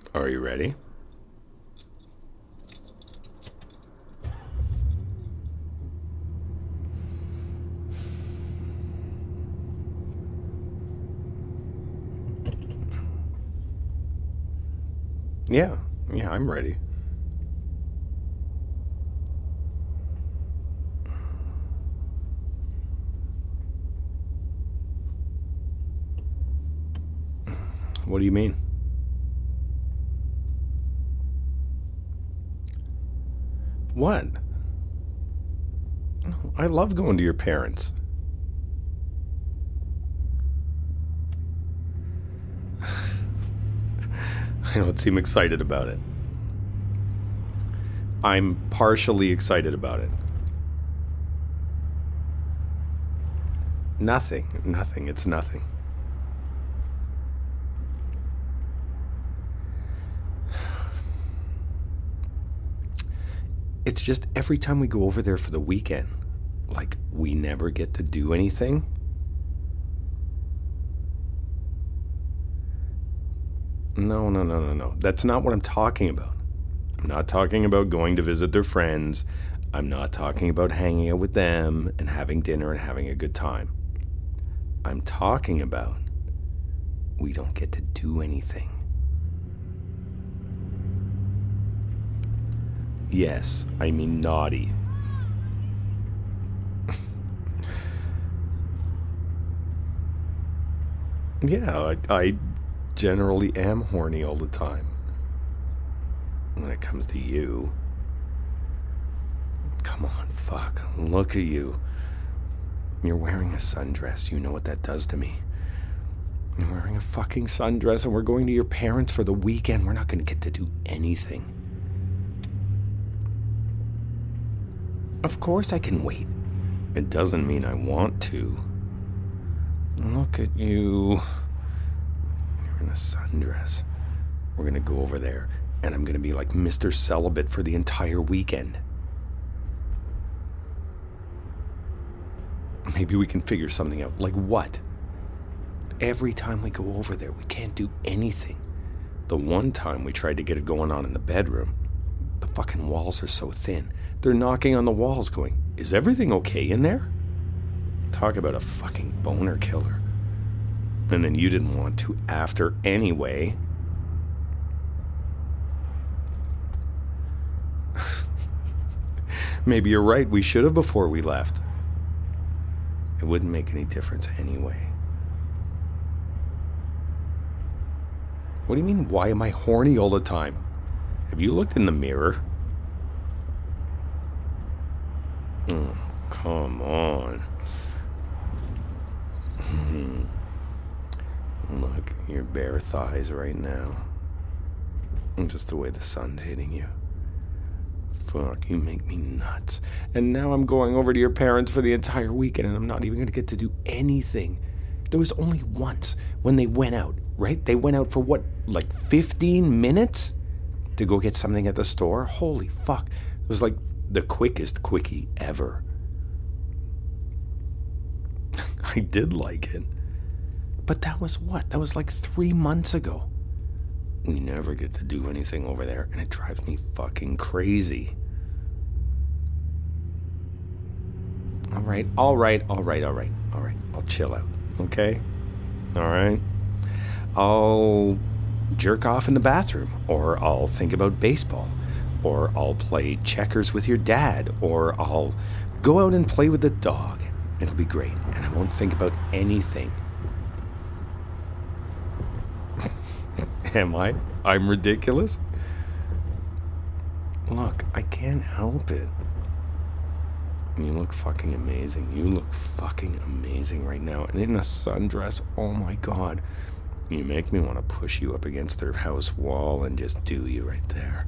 Are you ready? Yeah, I'm ready. What do you mean? What? I love going to your parents. I don't seem excited about it. I'm partially excited about it. Nothing. It's nothing. It's just every time we go over there for the weekend, like we never get to do anything. No. That's not what I'm talking about. I'm not talking about going to visit their friends. I'm not talking about hanging out with them and having dinner and having a good time. I'm talking about we don't get to do anything. Yes, I mean naughty. Yeah, I generally am horny all the time. When it comes to you. Come on, fuck. Look at you. You're wearing a sundress. You know what that does to me. You're wearing a fucking sundress and we're going to your parents for the weekend. We're not going to get to do anything. Of course I can wait. It doesn't mean I want to. Look at you. You're in a sundress. We're going to go over there and I'm going to be like Mr. Celibate for the entire weekend. Maybe we can figure something out. Like what? Every time we go over there, we can't do anything. The one time we tried to get it going on in the bedroom, the fucking walls are so thin. They're knocking on the walls going, is everything okay in there? Talk about a fucking boner killer. And then you didn't want to after anyway. Maybe you're right, we should have before we left. It wouldn't make any difference anyway. What do you mean, why am I horny all the time? Have you looked in the mirror? Oh, come on. Look, your bare thighs right now. And just the way the sun's hitting you. Fuck, you make me nuts. And now I'm going over to your parents for the entire weekend and I'm not even going to get to do anything. There was only once when they went out, right? They went out for what, like 15 minutes? To go get something at the store? Holy fuck. It was like the quickest quickie ever. I did like it. But that was what? That was like 3 months ago. We never get to do anything over there, and it drives me fucking crazy. All right. I'll chill out, okay? All right? I'll jerk off in the bathroom, or I'll think about baseball, or I'll play checkers with your dad, or I'll go out and play with the dog. It'll be great, and I won't think about anything. Am I? I'm ridiculous? Look, I can't help it. You look fucking amazing. You look fucking amazing right now. And in a sundress, oh my god. You make me want to push you up against their house wall and just do you right there.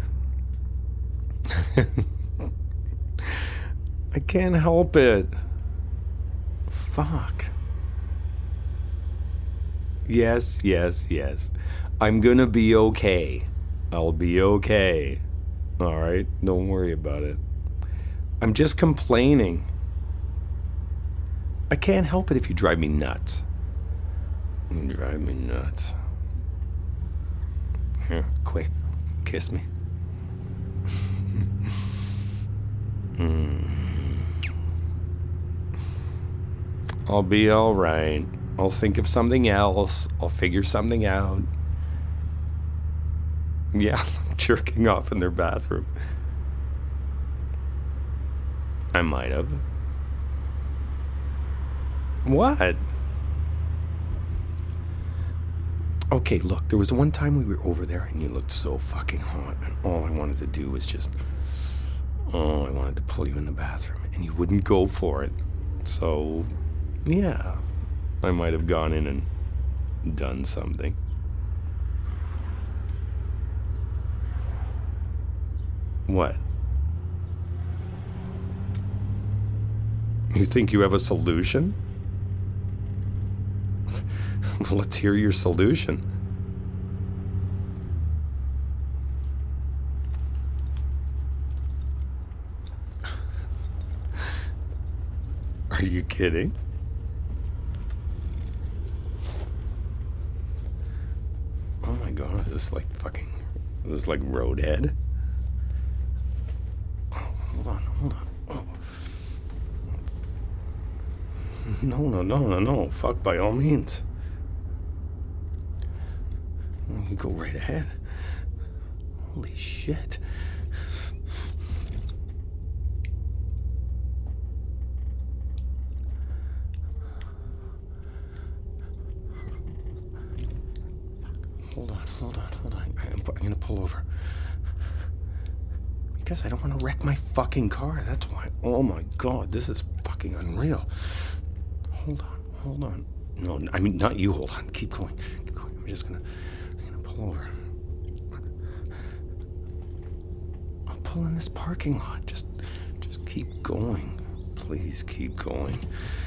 I can't help it. Fuck. Yes. I'm gonna be okay. I'll be okay. Alright? Don't worry about it. I'm just complaining. I can't help it if you drive me nuts. You drive me nuts. Here, quick, kiss me. I'll be all right. I'll think of something else. I'll figure something out. Yeah, jerking off in their bathroom. I might have. What? Okay, look, there was one time we were over there and you looked so fucking hot, and all I wanted to do was just, I wanted to pull you in the bathroom, and you wouldn't go for it. So, yeah, I might have gone in and done something. What? You think you have a solution? Well, let's hear your solution. Are you kidding? Oh my god, this is like Roadhead. Oh, hold on. Oh. No. Fuck, by all means. You go right ahead. Holy shit. Hold on. I'm gonna pull over. Because I don't want to wreck my fucking car. That's why. Oh my god, this is fucking unreal. Hold on. No, I mean, not you. Hold on. Keep going. I'm gonna pull over. I'll pull in this parking lot. Just keep going. Please keep going.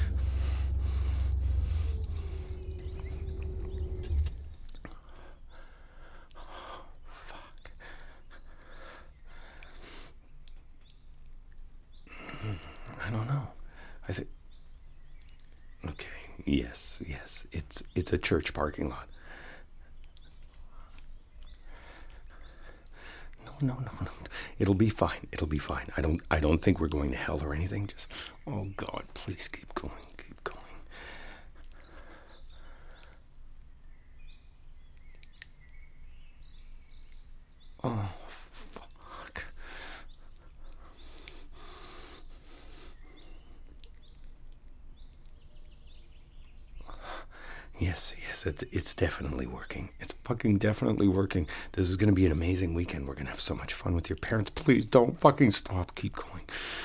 Fuck. I don't know. I think. Okay. Yes. It's a church parking lot. No. It'll be fine. I don't think we're going to hell or anything. Just, oh God, please keep going. Oh, fuck. Yes, it's definitely working. It's fucking definitely working. This is gonna be an amazing weekend. We're gonna have so much fun with your parents. Please don't fucking stop. Keep going.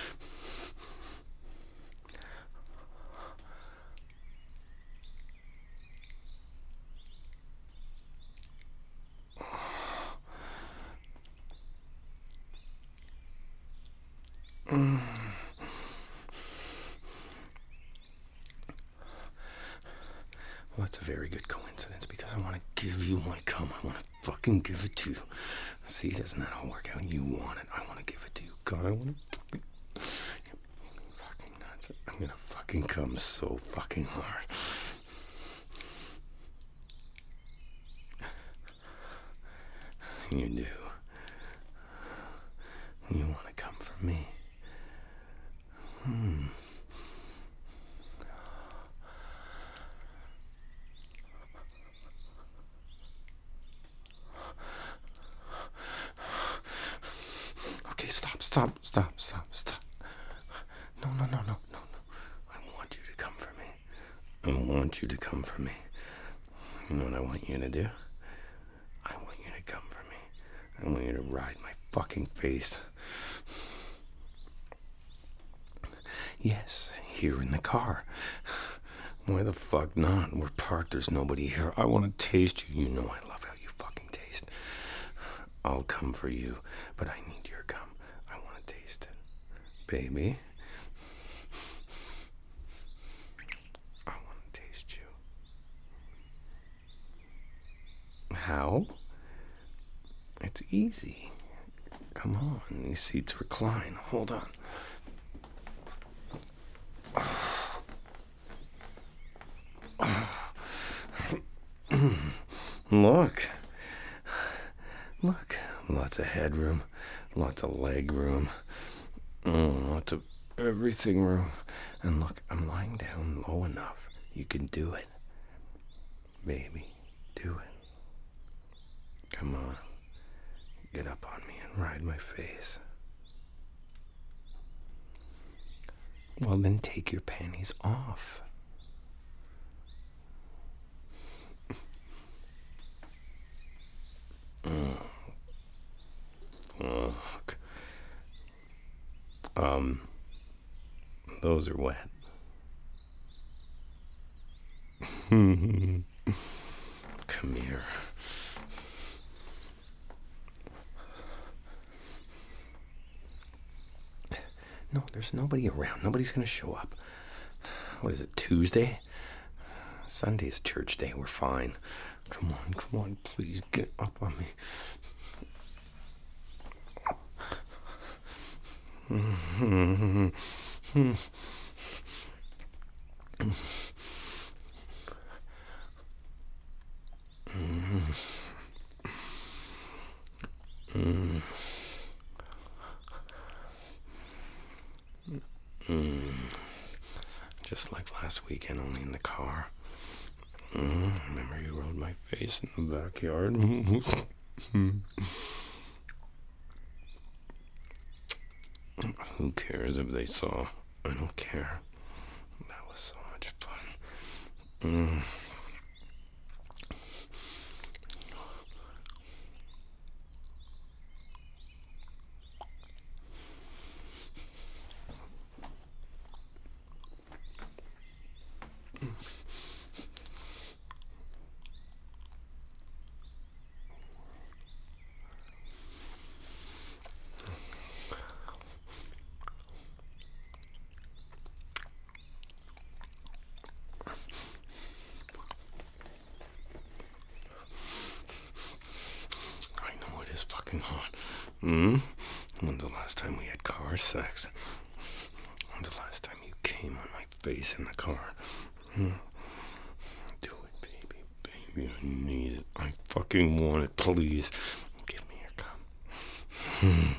Well, that's a very good coincidence because I want to give you my cum. I want to fucking give it to you. See, doesn't that all work out? You want it. I want to give it to you. God, I want to fucking nuts. I'm gonna fucking come so fucking hard. You do. You want to come for me. Okay, stop. No. I want you to come for me. You know what I want you to do? I want you to come for me. I want you to ride my fucking face. Yes, here in the car. Why the fuck not? We're parked, there's nobody here. I want to taste you. You know I love how you fucking taste. I'll come for you, but I need your cum. I want to taste it. Baby. I want to taste you. How? It's easy. Come on, these seats recline. Hold on. Look. Look, lots of headroom, lots of leg room, lots of everything room. And look, I'm lying down low enough. You can do it. Baby, do it. Come on. Get up on me and ride my face. Well, then take your panties off. Fuck. Those are wet. Come here. No, there's nobody around. Nobody's gonna show up. What is it, Tuesday? Sunday's church day. We're fine. Come on, please get up on me. Just like last weekend, only in the car. Remember you rolled my face in the backyard? Who cares if they saw? I don't care. That was so much fun. Hot. When's the last time we had car sex? When's the last time you came on my face in the car? Do it, baby, I need it. I fucking want it, please. Give me your cum.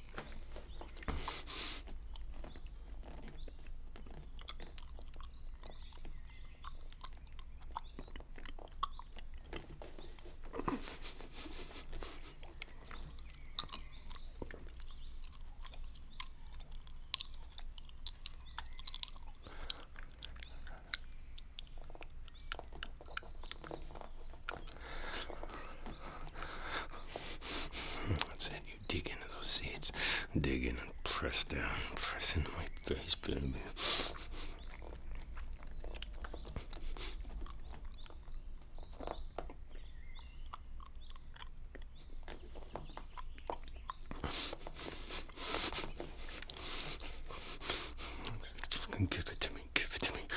Dig in and press down, press into my face, baby. Give it to me, give it to me.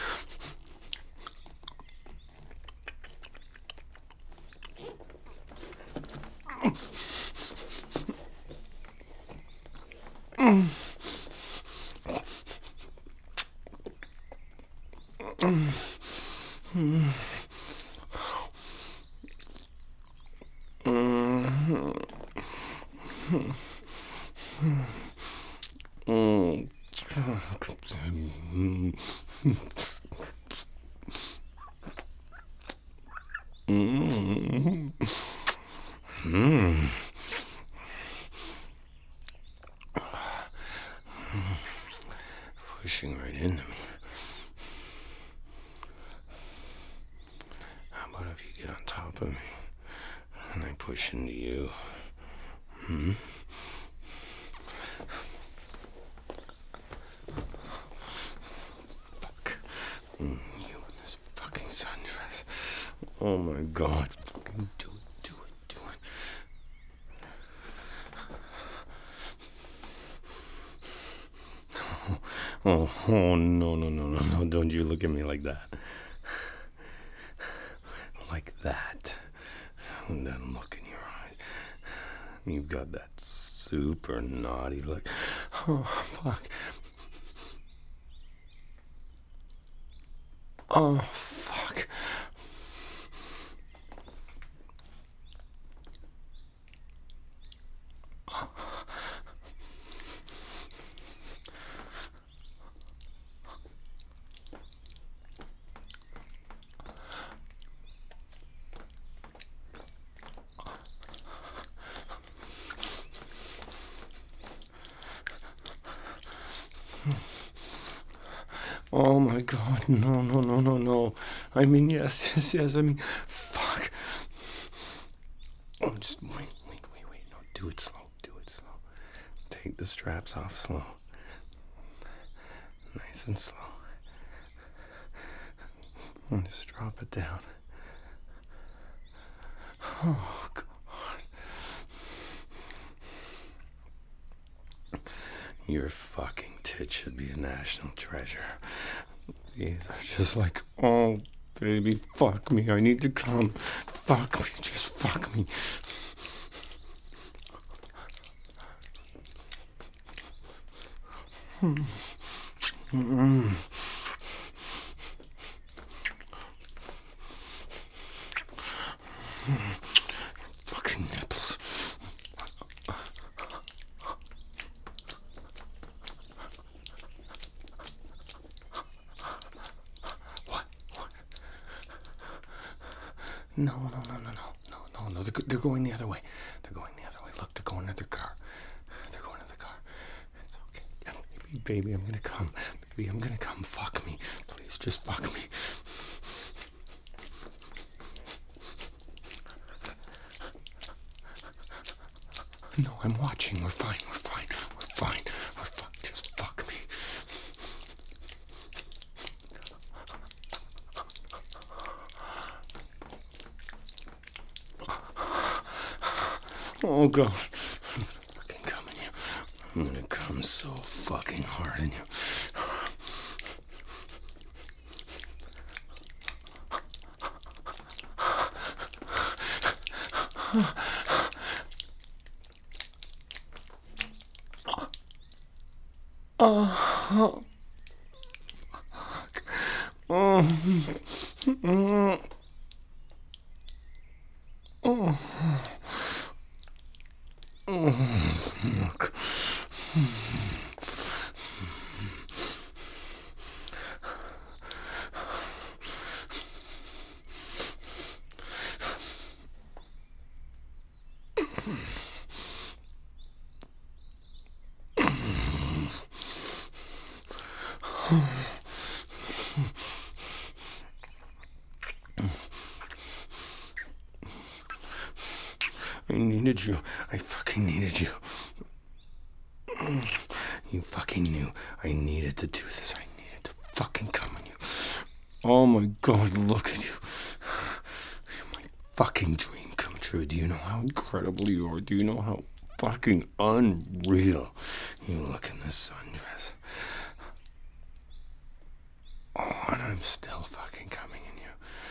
Pushing right into me. How about if you get on top of me and I push into you? Fuck. You in this fucking sundress. Oh my God. Fucking do it. Oh, no, don't you look at me like that. Like that. And that look in your eyes. You've got that super naughty look. Oh, fuck. Oh, fuck. Oh my God, no, no, no, no, no. I mean, yes, yes, yes. I mean, fuck. Oh, just wait. No, do it slow. Take the straps off slow. Nice and slow. And just drop it down. Oh, God. Your fucking tit should be a national treasure. These are just like, oh, baby, fuck me. I need to come. Fuck me. Just fuck me. Fucking nipples. What? No. They're going the other way. Look, they're going to their car. It's okay. Baby, I'm gonna come. Fuck me. Please, just fuck me. No, I'm watching. We're fine. Just fuck me. Oh, God. I'm fucking coming you. I'm gonna come so fucking hard in you. Oh, fuck. Fuck. I needed you. I fucking needed you. You fucking knew I needed to do this. I needed to fucking come on you. Oh my God, look at you. My fucking dream come true. Do you know how incredible you are? Do you know how fucking unreal you look in this sundress? Oh, and I'm still fucking coming in you.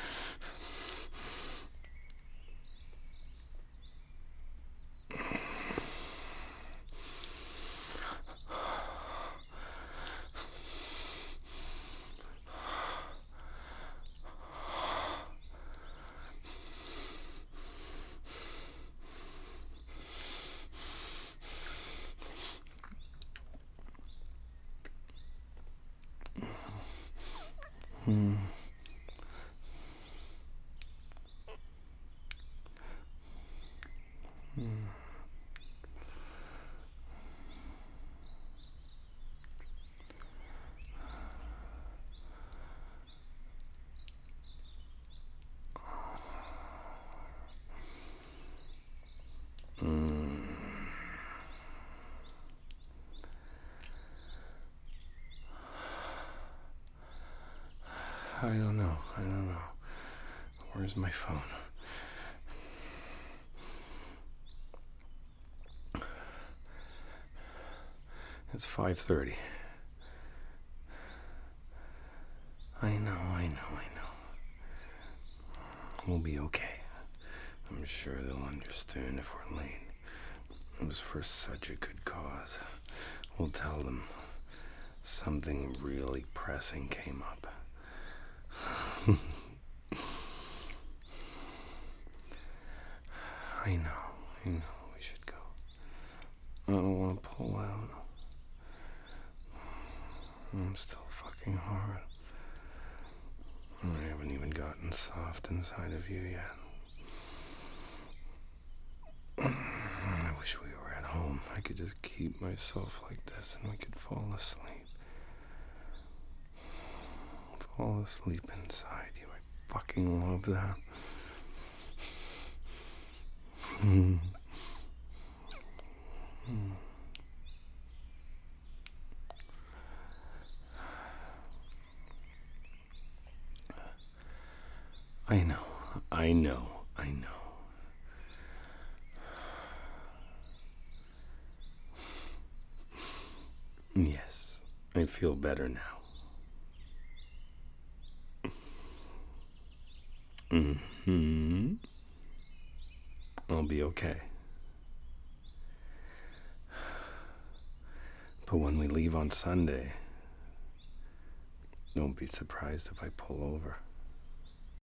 I don't know. Where's my phone? It's 5:30. I know. We'll be okay. I'm sure they'll understand if we're late. It was for such a good cause. We'll tell them something really pressing came up. I know. We should go. I don't want to pull out. I'm still fucking hard. I haven't even gotten soft inside of you yet. I wish we were at home. I could just keep myself like this and we could fall asleep. fall asleep inside you. I fucking love that. I know, I know, I know. Yes, I feel better now. I'll be okay. But when we leave on Sunday, don't be surprised if I pull over.